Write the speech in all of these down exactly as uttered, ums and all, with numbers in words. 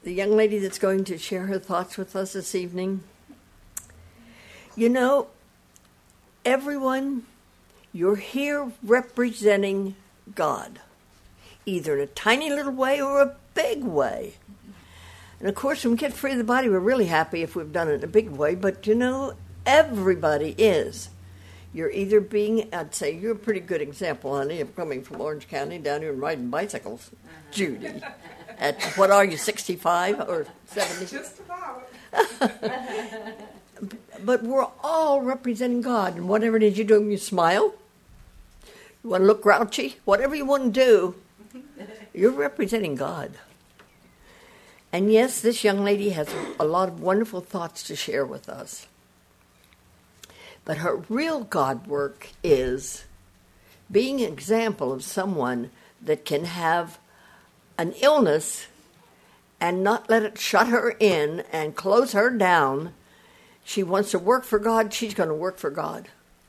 the young lady that's going to share her thoughts with us this evening. You know, everyone, you're here representing God, either in a tiny little way or a big way. And of course, when we get free of the body, we're really happy if we've done it in a big way, but you know, everybody is. You're either being, I'd say you're a pretty good example, honey, of coming from Orange County down here and riding bicycles, Judy. At, what are you, sixty-five or seventy? Just about. But we're all representing God, and whatever it is you do, you smile, you want to look grouchy, whatever you want to do, you're representing God. And yes, this young lady has a lot of wonderful thoughts to share with us. But her real God work is being an example of someone that can have an illness and not let it shut her in and close her down. She wants to work for God, she's going to work for God.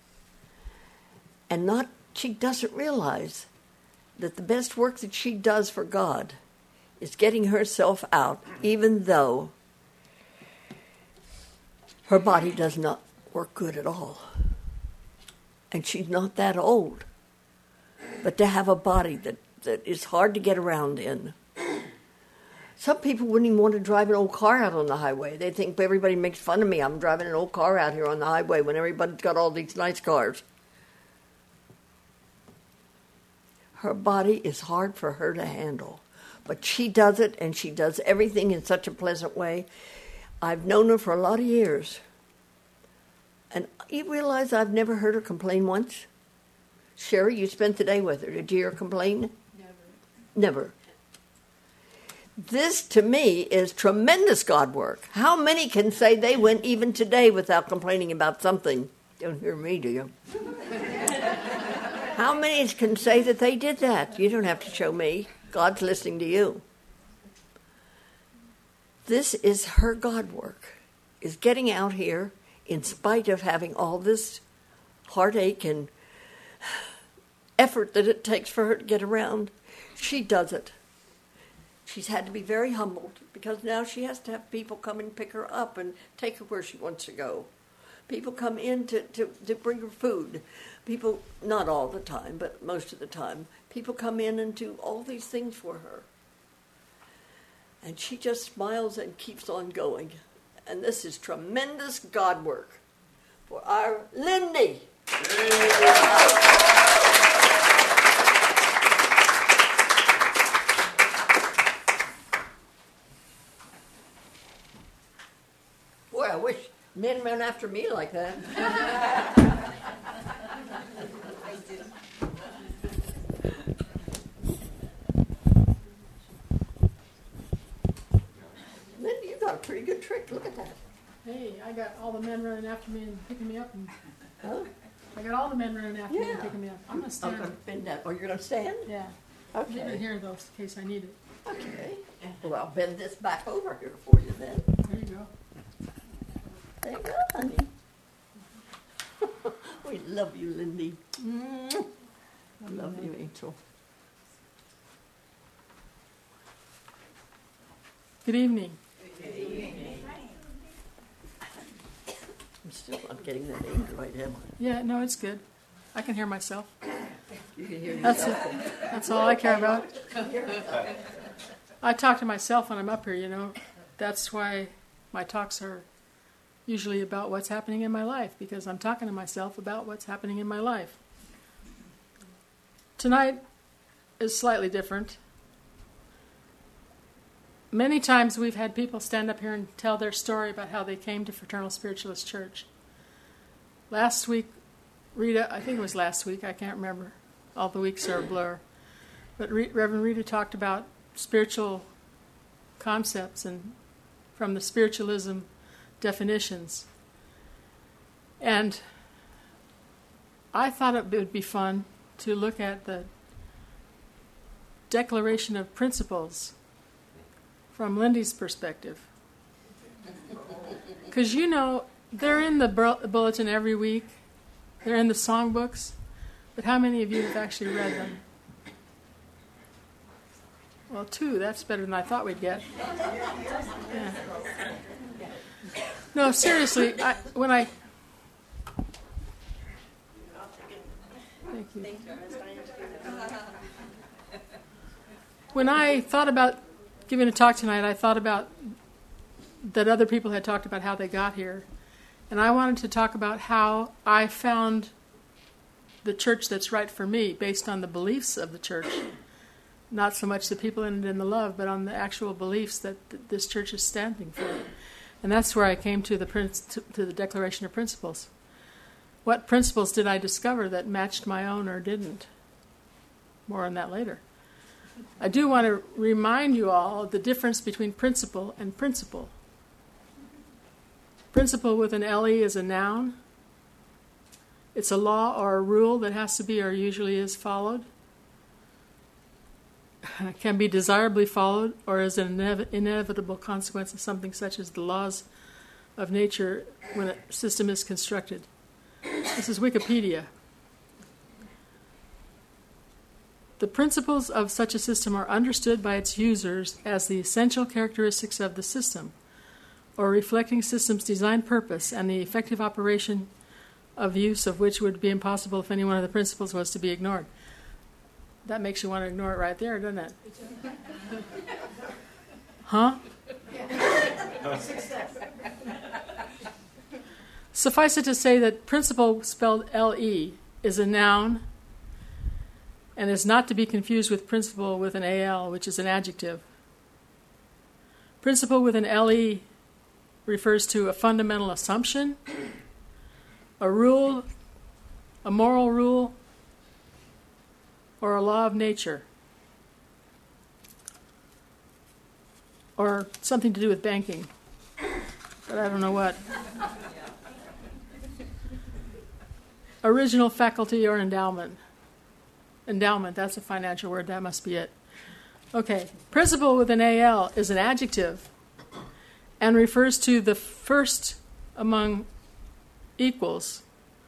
And not, she doesn't realize that the best work that she does for God is getting herself out, even though her body does not work good at all. And she's not that old. But to have a body that, that is hard to get around in. Some people wouldn't even want to drive an old car out on the highway. They think everybody makes fun of me. I'm driving an old car out here on the highway when everybody's got all these nice cars. Her body is hard for her to handle. But she does it, and she does everything in such a pleasant way. I've known her for a lot of years. And you realize I've never heard her complain once? Sherry, you spent the day with her. Did you hear her complain? Never. Never. This, to me, is tremendous God work. How many can say they went even today without complaining about something? Don't hear me, do you? How many can say that they did that? You don't have to show me. God's listening to you. This is her God work, is getting out here in spite of having all this heartache and effort that it takes for her to get around. She does it. She's had to be very humbled because now she has to have people come and pick her up and take her where she wants to go. People come in to, to, to bring her food. People, not all the time, but most of the time, people come in and do all these things for her. And she just smiles and keeps on going. And this is tremendous God work for our Lindy. Boy, I wish men ran after me like that. Lindy, you got a pretty good trick. Look at that. Hey, I got all the men running after me and picking me up. And Huh? I got all the men running after me and Yeah. picking me up. I'm going to I'm stand. going to bend that. Oh, you're going to stand? Yeah. Leave it Okay. here, though, in case I need it. Okay. Well, I'll bend this back over here for you then. There you go. There you go, honey. We love you, Lindy. Mm. Love you, Angel. Good evening. I'm still not getting that Angel right, am I? Yeah, no, it's good. I can hear myself. You can hear That's yourself. it. That's all I care about. I talk to myself when I'm up here, you know. That's why my talks are usually about what's happening in my life, because I'm talking to myself about what's happening in my life. Tonight is slightly different. Many times we've had people stand up here and tell their story about how they came to Fraternal Spiritualist Church. Last week, Rita, I think it was last week, I can't remember. All the weeks are a blur. But Re- Reverend Rita talked about spiritual concepts and from the spiritualism definitions. And I thought it would be fun to look at the Declaration of Principles from Lindy's perspective. Because, you know, they're in the bur- bulletin every week. They're in the songbooks. But how many of you have actually read them? Well, two, that's better than I thought we'd get. Yeah. No, seriously, I, when I... Thank you. When I thought about giving a talk tonight, I thought about that other people had talked about how they got here. And I wanted to talk about how I found the church that's right for me based on the beliefs of the church. Not so much the people in it and the love, but on the actual beliefs that th- this church is standing for. And that's where I came to the prin- to, to the Declaration of Principles. What principles did I discover that matched my own or didn't? More on that later. I do want to remind you all of the difference between principle and principle. Principle with an L E is a noun. It's a law or a rule that has to be or usually is followed. It can be desirably followed or is an inev- inevitable consequence of something such as the laws of nature when a system is constructed. This is Wikipedia. The principles of such a system are understood by its users as the essential characteristics of the system, or reflecting system's design purpose and the effective operation of use of which would be impossible if any one of the principles was to be ignored. That makes you want to ignore it right there, doesn't it? Huh? Suffice it to say that principle, spelled L E, is a noun and is not to be confused with principle with an A L, which is an adjective. Principle with an L E refers to a fundamental assumption, a rule, a moral rule, or a law of nature, or something to do with banking, but I don't know what. Original faculty or endowment. Endowment, that's a financial word, that must be it. Okay, principle with an A L is an adjective and refers to the first among equals,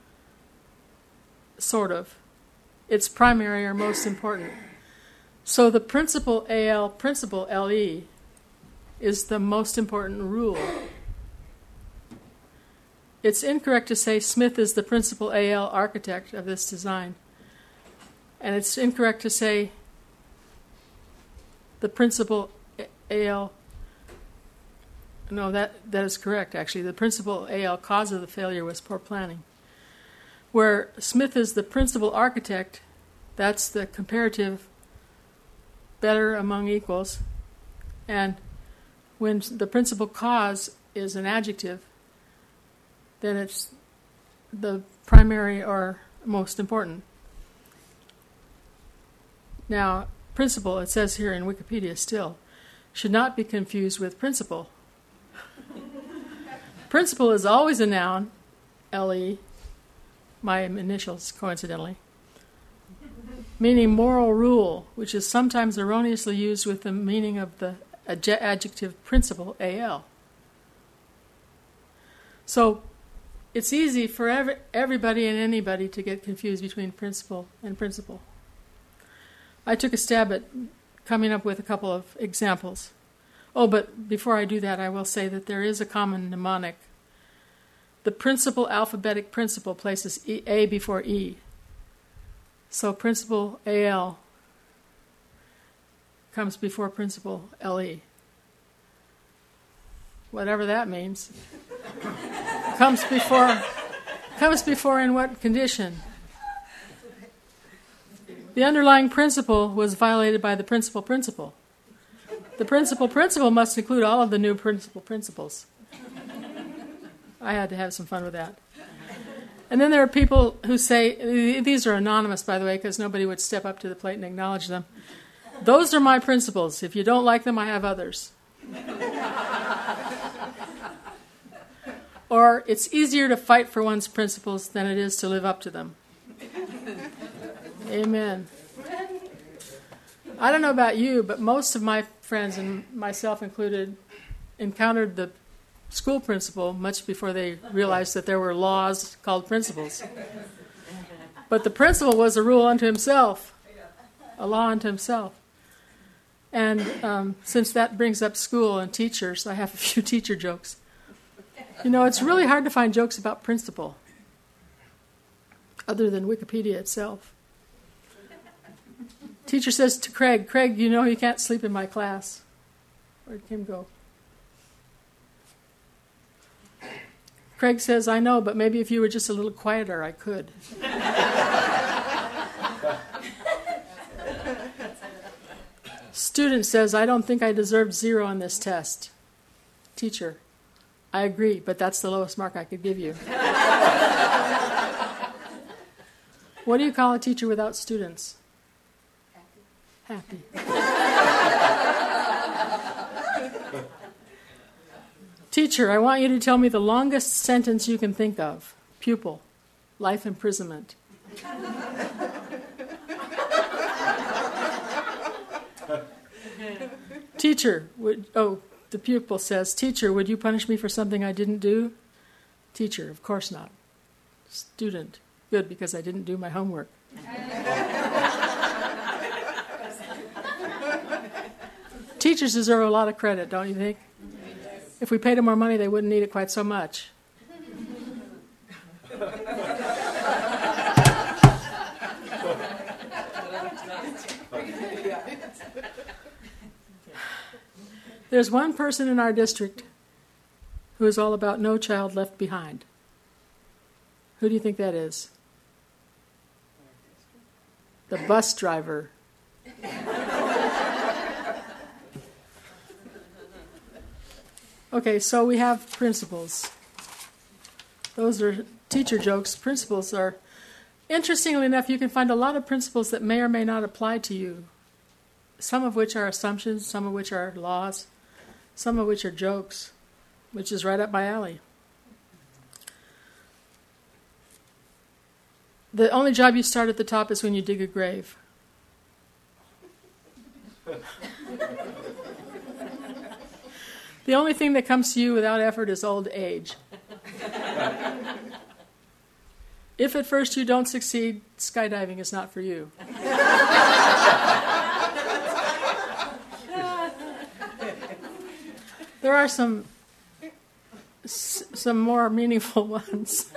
sort of. It's primary or most important. So the principle A L, principle L E, is the most important rule. It's incorrect to say Smith is the principal A L architect of this design. And it's incorrect to say the principal A L, no, that, that is correct, actually. The principal A L cause of the failure was poor planning. Where Smith is the principal architect, that's the comparative better among equals. And when the principal cause is an adjective, then it's the primary or most important. Now, principle, it says here in Wikipedia still, should not be confused with principle. Principle is always a noun, L E, my initials, coincidentally, meaning moral rule, which is sometimes erroneously used with the meaning of the adjective principle, A L. So it's easy for every, everybody and anybody to get confused between principle and principle. I took a stab at coming up with a couple of examples. Oh, but before I do that, I will say that there is a common mnemonic. The principal alphabetic principle places e, A before E. So principal A L comes before principal L E. Whatever that means. comes before comes before in what condition? The underlying principle was violated by the principal principle. The principal principle must include all of the new principal principles. I had to have some fun with that. And then there are people who say, these are anonymous, by the way, because nobody would step up to the plate and acknowledge them. Those are my principles. If you don't like them, I have others. Or it's easier to fight for one's principles than it is to live up to them. Amen. I don't know about you, but most of my friends, and myself included, encountered the school principal much before they realized that there were laws called principles. But the principal was a rule unto himself, a law unto himself. And um, since that brings up school and teachers, I have a few teacher jokes. You know, it's really hard to find jokes about principal, other than Wikipedia itself. Teacher says to Craig, Craig, you know you can't sleep in my class. Where'd Kim go? Craig says, I know, but maybe if you were just a little quieter, I could. Student says, I don't think I deserved zero on this test. Teacher, I agree, but that's the lowest mark I could give you. What do you call a teacher without students? Happy. Teacher, I want you to tell me the longest sentence you can think of. Pupil, life imprisonment. Teacher, would, oh, the pupil says, Teacher, would you punish me for something I didn't do? Teacher, of course not. Student, good, because I didn't do my homework. Teachers deserve a lot of credit, don't you think? If we paid them more money, they wouldn't need it quite so much. There's one person in our district who is all about no child left behind. Who do you think that is? The bus driver. Okay, so we have principles. Those are teacher jokes. Principles are, interestingly enough, you can find a lot of principles that may or may not apply to you. Some of which are assumptions, some of which are laws, some of which are jokes, which is right up my alley. The only job you start at the top is when you dig a grave. The only thing that comes to you without effort is old age. If at first you don't succeed, skydiving is not for you. There are some some more meaningful ones.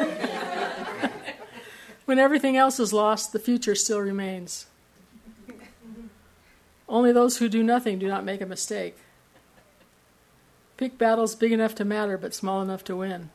When everything else is lost, the future still remains. Only those who do nothing do not make a mistake. Pick battles big enough to matter but small enough to win.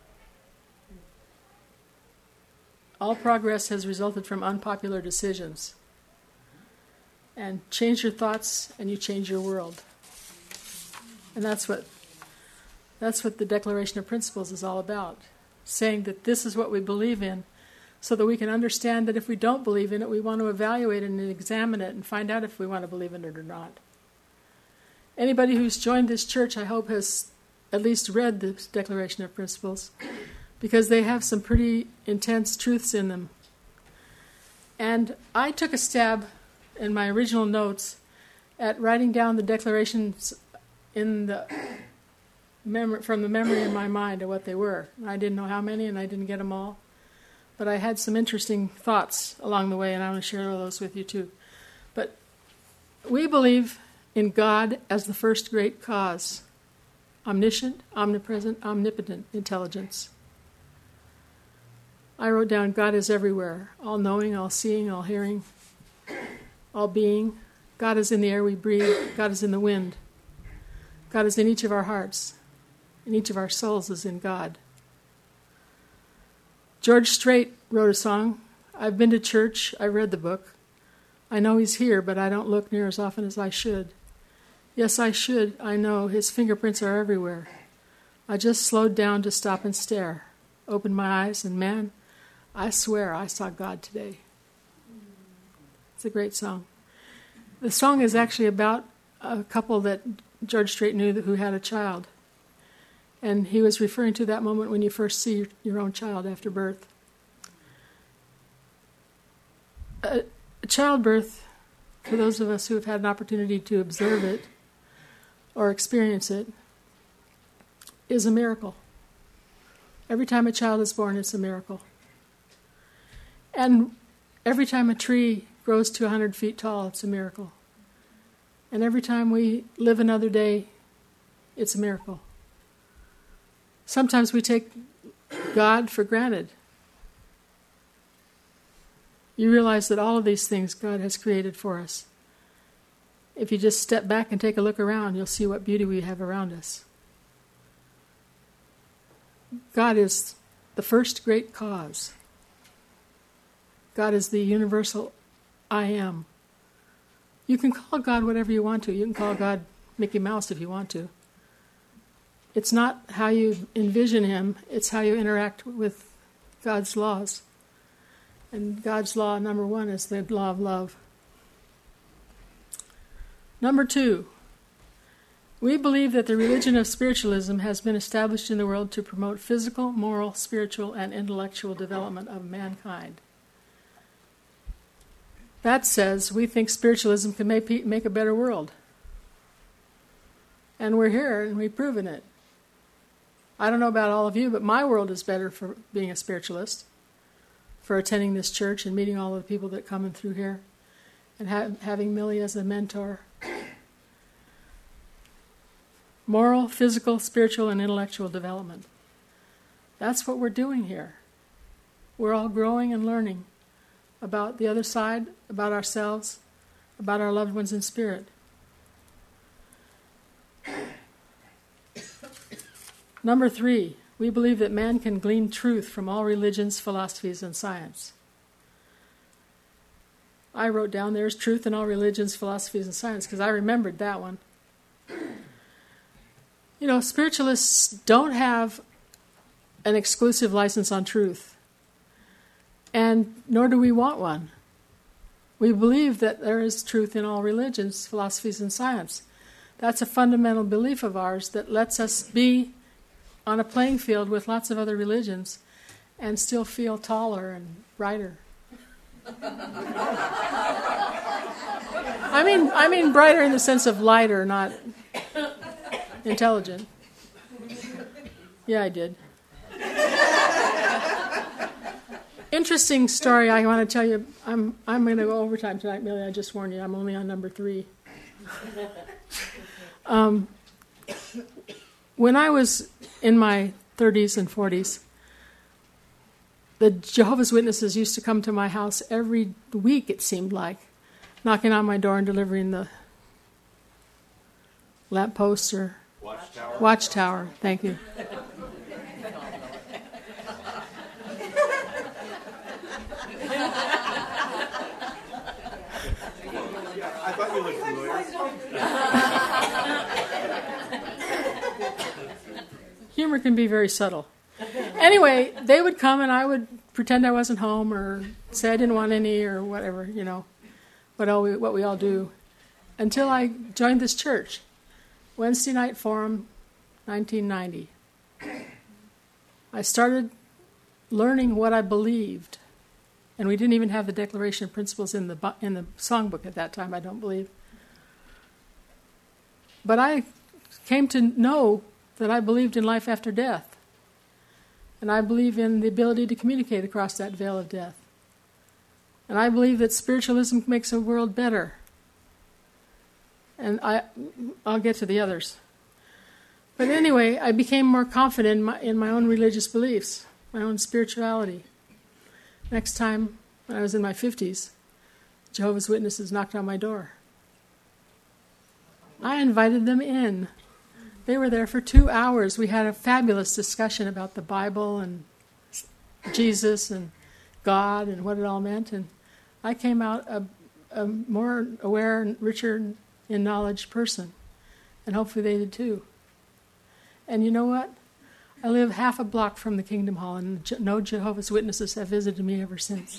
All progress has resulted from unpopular decisions. And change your thoughts and you change your world. And that's what that's what the Declaration of Principles is all about. Saying that this is what we believe in, so that we can understand that if we don't believe in it, we want to evaluate it and examine it and find out if we want to believe in it or not. Anybody who's joined this church, I hope, has at least read the Declaration of Principles, because they have some pretty intense truths in them. And I took a stab in my original notes at writing down the declarations in the mem- from the memory in my mind of what they were. I didn't know how many, and I didn't get them all. But I had some interesting thoughts along the way, and I want to share those with you too. But we believe in God as the first great cause. Omniscient, omnipresent, omnipotent intelligence. I wrote down God is everywhere, all-knowing, all-seeing, all-hearing, all-being. God is in the air we breathe. God is in the wind. God is in each of our hearts. And each of our souls is in God. George Strait wrote a song. I've been to church. I read the book. I know he's here, but I don't look near as often as I should. Yes, I should. I know. His fingerprints are everywhere. I just slowed down to stop and stare. Opened my eyes, and man, I swear I saw God today. It's a great song. The song is actually about a couple that George Strait knew who had a child. And he was referring to that moment when you first see your own child after birth. A, a childbirth, for those of us who have had an opportunity to observe it or experience it, is a miracle. Every time a child is born, it's a miracle. And every time a tree grows to one hundred feet tall, it's a miracle. And every time we live another day, it's a miracle. Sometimes we take God for granted. You realize that all of these things God has created for us. If you just step back and take a look around, you'll see what beauty we have around us. God is the first great cause. God is the universal I am. You can call God whatever you want to. You can call God Mickey Mouse if you want to. It's not how you envision him, it's how you interact with God's laws. And God's law, number one, is the law of love. Number two, we believe that the religion of spiritualism has been established in the world to promote physical, moral, spiritual, and intellectual development of mankind. That says we think spiritualism can make, make a better world. And we're here and we've proven it. I don't know about all of you, but my world is better for being a spiritualist, for attending this church and meeting all of the people that come in through here, and ha- having Millie as a mentor. Moral, physical, spiritual, and intellectual development. That's what we're doing here. We're all growing and learning about the other side, about ourselves, about our loved ones in spirit. Number three, we believe that man can glean truth from all religions, philosophies, and science. I wrote down there's truth in all religions, philosophies, and science because I remembered that one. You know, spiritualists don't have an exclusive license on truth, and nor do we want one. We believe that there is truth in all religions, philosophies, and science. That's a fundamental belief of ours that lets us be on a playing field with lots of other religions and still feel taller and brighter. I mean, I mean brighter in the sense of lighter, not intelligent. Yeah, I did. Interesting story I want to tell you. I'm I'm going to go overtime tonight, Millie. I just warned you. I'm only on number three. Um, when I was in my thirties and forties, the Jehovah's Witnesses used to come to my house every week, it seemed like, knocking on my door and delivering the lampposts or Watchtower. Watchtower. Thank you. I thought you looked familiar. Humor can be very subtle. Anyway, they would come and I would pretend I wasn't home or say I didn't want any or whatever, you know, what all we, what we all do, until I joined this church. Wednesday Night Forum, nineteen ninety. I started learning what I believed, and we didn't even have the Declaration of Principles in the in the songbook at that time, I don't believe. But I came to know that I believed in life after death, and I believe in the ability to communicate across that veil of death. And I believe that spiritualism makes a world better. And I, I'll get to the others. But anyway, I became more confident in my, in my own religious beliefs, my own spirituality. Next time, when I was in my fifties, Jehovah's Witnesses knocked on my door. I invited them in. They were there for two hours. We had a fabulous discussion about the Bible and Jesus and God and what it all meant. And I came out a, a more aware and richer in knowledge person. And hopefully they did too. And you know what? I live half a block from the Kingdom Hall, and no Jehovah's Witnesses have visited me ever since.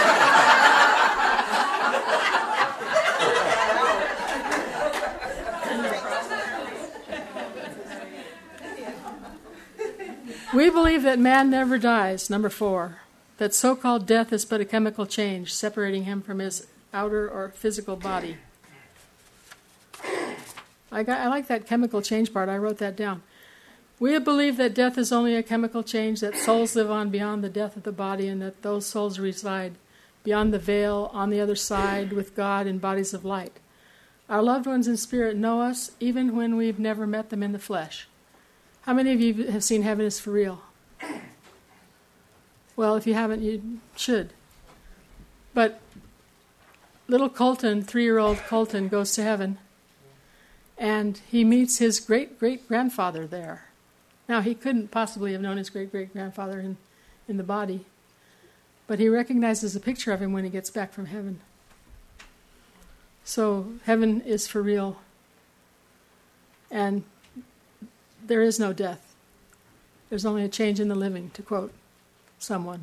We believe that man never dies, number four. That so-called death is but a chemical change, separating him from his outer or physical body. I, got, I like that chemical change part. I wrote that down. We believe that death is only a chemical change, that souls live on beyond the death of the body, and that those souls reside beyond the veil, on the other side, with God in bodies of light. Our loved ones in spirit know us even when we've never met them in the flesh. How many of you have seen Heaven is for Real? Well, if you haven't, you should. But little Colton, three-year-old Colton, goes to heaven, and he meets his great-great-grandfather there. Now, he couldn't possibly have known his great-great-grandfather in, in the body, but he recognizes a picture of him when he gets back from heaven. So heaven is for real, and there is no death. There's only a change in the living, to quote someone.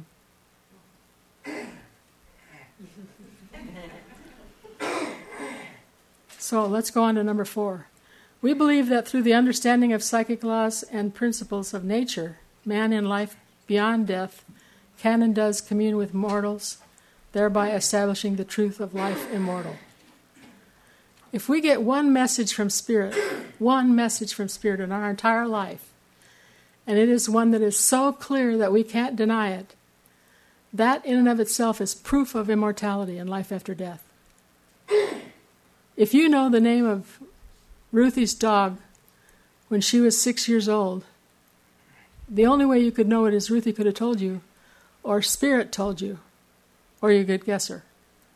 So let's go on to number four. We believe that through the understanding of psychic laws and principles of nature, man in life beyond death can and does commune with mortals, thereby establishing the truth of life immortal. If we get one message from Spirit, one message from Spirit in our entire life, and it is one that is so clear that we can't deny it, that in and of itself is proof of immortality and life after death. If you know the name of Ruthie's dog when she was six years old, the only way you could know it is Ruthie could have told you, or Spirit told you, or you could guess her.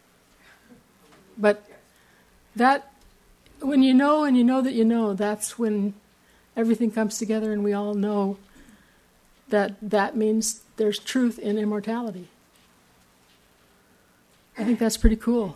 But that, when you know and you know that you know, that's when everything comes together and we all know that that means there's truth in immortality. I think that's pretty cool.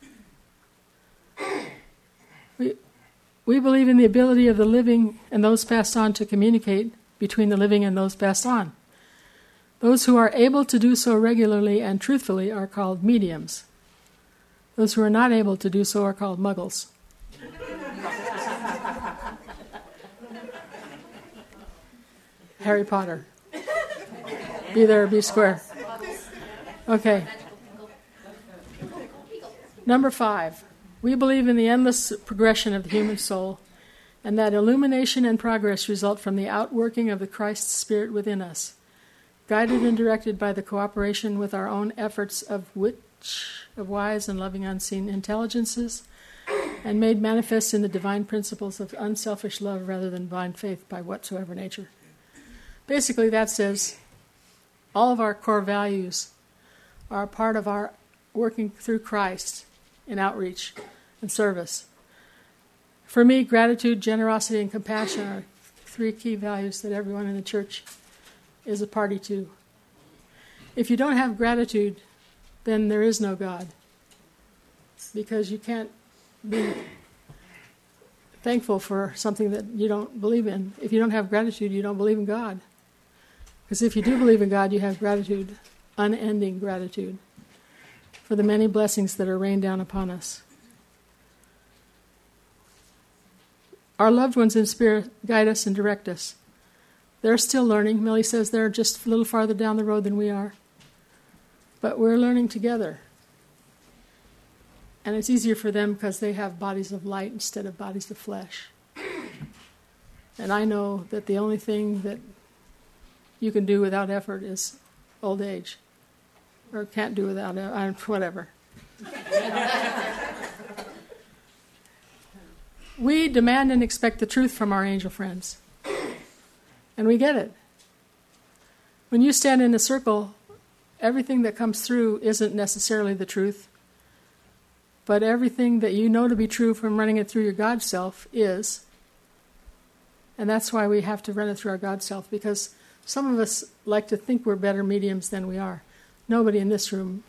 We, we believe in the ability of the living and those passed on to communicate between the living and those passed on. Those who are able to do so regularly and truthfully are called mediums. Those who are not able to do so are called muggles. Harry Potter. Be there or be square. Okay. Number five. We believe in the endless progression of the human soul, and that illumination and progress result from the outworking of the Christ Spirit within us, guided and directed by the cooperation with our own efforts of which, of wise and loving unseen intelligences, and made manifest in the divine principles of unselfish love rather than blind faith by whatsoever nature. Basically, that says all of our core values are a part of our working through Christ in outreach and service. For me, gratitude, generosity, and compassion are three key values that everyone in the church is a party to. If you don't have gratitude, then there is no God, because you can't be thankful for something that you don't believe in. If you don't have gratitude, you don't believe in God. Because if you do believe in God, you have gratitude, unending gratitude, for the many blessings that are rained down upon us. Our loved ones in spirit guide us and direct us. They're still learning. Millie says they're just a little farther down the road than we are. But we're learning together. And it's easier for them because they have bodies of light instead of bodies of flesh. And I know that the only thing that you can do without effort is old age. Or can't do without it, whatever. We demand and expect the truth from our angel friends. And we get it. When you stand in a circle, everything that comes through isn't necessarily the truth. But everything that you know to be true from running it through your God self is. And that's why we have to run it through our God self, because some of us like to think we're better mediums than we are. Nobody in this room.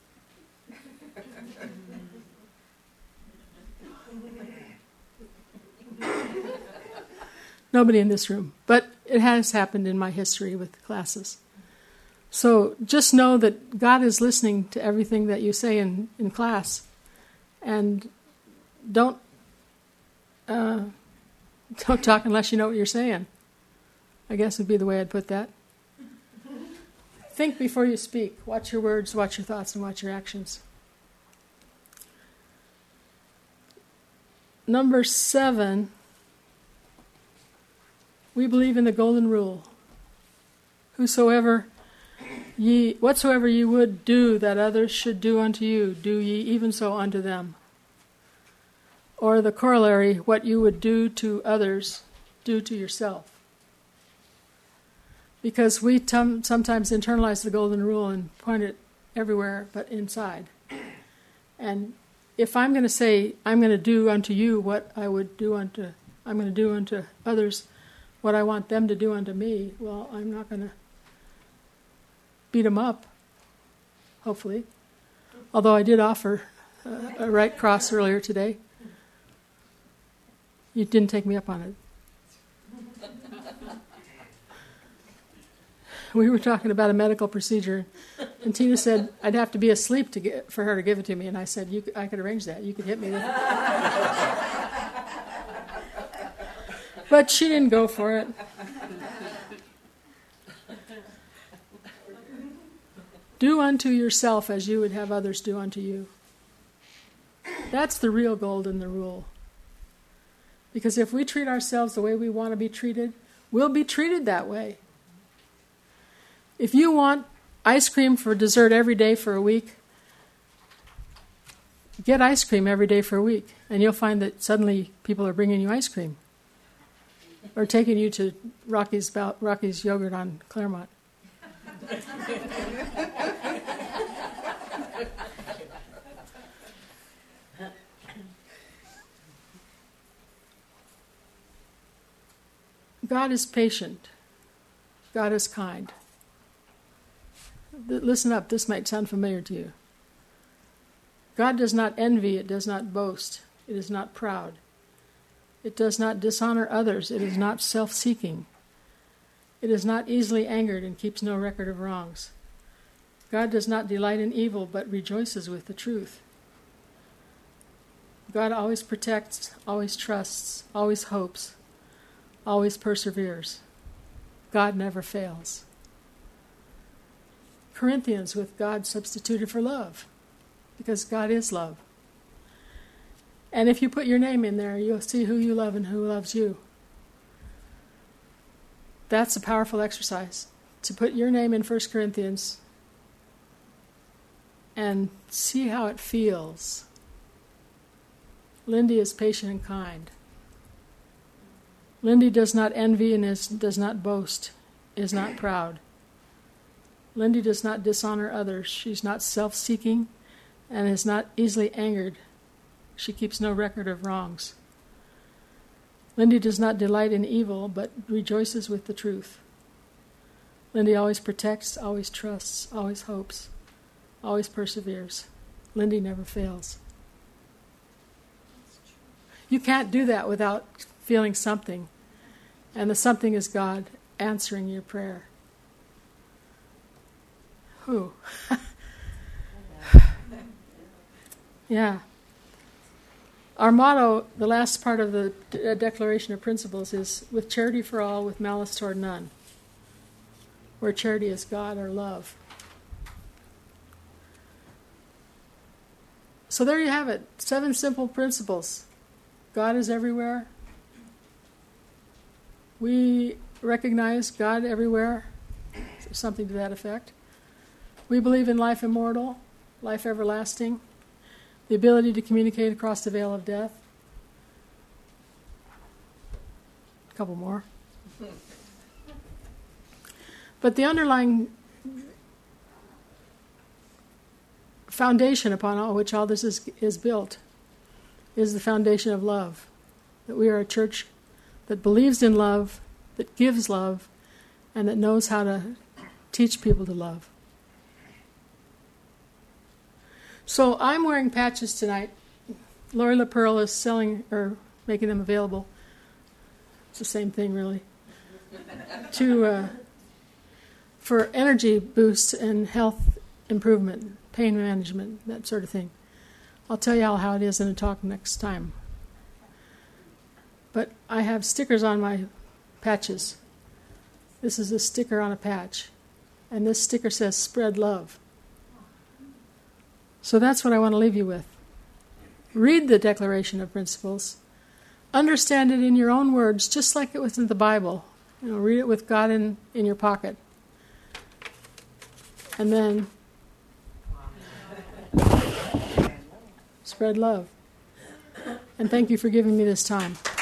Nobody in this room. But it has happened in my history with classes. So just know that God is listening to everything that you say in, in class. And don't uh, don't talk unless you know what you're saying. I guess would be the way I'd put that. Think before you speak. Watch your words, watch your thoughts, and watch your actions. Number seven, we believe in the golden rule. Whosoever ye, whatsoever ye would do that others should do unto you, do ye even so unto them. Or the corollary, what you would do to others, do to yourself. Because we tum- sometimes internalize the golden rule and point it everywhere but inside. And if I'm going to say, I'm going to do unto you what I would do unto, I'm going to do unto others what I want them to do unto me, well, I'm not going to beat them up, hopefully. Although I did offer uh, a right cross earlier today. You didn't take me up on it. We were talking about a medical procedure, and Tina said I'd have to be asleep to get for her to give it to me, and I said, "You, I could arrange that. You could hit me with it." But she didn't go for it. Do unto yourself as you would have others do unto you. That's the real gold in the rule. Because if we treat ourselves the way we want to be treated, we'll be treated that way. If you want ice cream for dessert every day for a week, get ice cream every day for a week, and you'll find that suddenly people are bringing you ice cream or taking you to Rocky's, Rocky's Yogurt on Claremont. God is patient. God is kind. Listen up, this might sound familiar to you. God does not envy, it does not boast, it is not proud. It does not dishonor others, it is not self-seeking. It is not easily angered and keeps no record of wrongs. God does not delight in evil, but rejoices with the truth. God always protects, always trusts, always hopes, always perseveres. God never fails. Corinthians, with God substituted for love, because God is love. And if you put your name in there, you'll see who you love and who loves you. That's a powerful exercise, to put your name in First Corinthians and see how it feels. Lindy is patient and kind. Lindy does not envy and is, does not boast, is not proud. Lindy does not dishonor others. She's not self-seeking and is not easily angered. She keeps no record of wrongs. Lindy does not delight in evil, but rejoices with the truth. Lindy always protects, always trusts, always hopes, always perseveres. Lindy never fails. You can't do that without feeling something, and the something is God answering your prayer. Who? Yeah. Our motto, the last part of the De- Declaration of Principles, is with charity for all, with malice toward none. Where charity is God or love. So there you have it. Seven simple principles. God is everywhere. We recognize God everywhere. Something to that effect. We believe in life immortal, life everlasting, the ability to communicate across the veil of death. A couple more. But the underlying foundation upon all which all this is, is built is the foundation of love. That we are a church that believes in love, that gives love, and that knows how to teach people to love. So I'm wearing patches tonight. Lori LaPearl is selling or making them available. It's the same thing, really. to uh, for energy boosts and health improvement, pain management, that sort of thing. I'll tell you all how it is in a talk next time. But I have stickers on my patches. This is a sticker on a patch. And this sticker says, spread love. So that's what I want to leave you with. Read the Declaration of Principles. Understand it in your own words, just like it was in the Bible. You know, read it with God in, in your pocket. And then spread love. And thank you for giving me this time.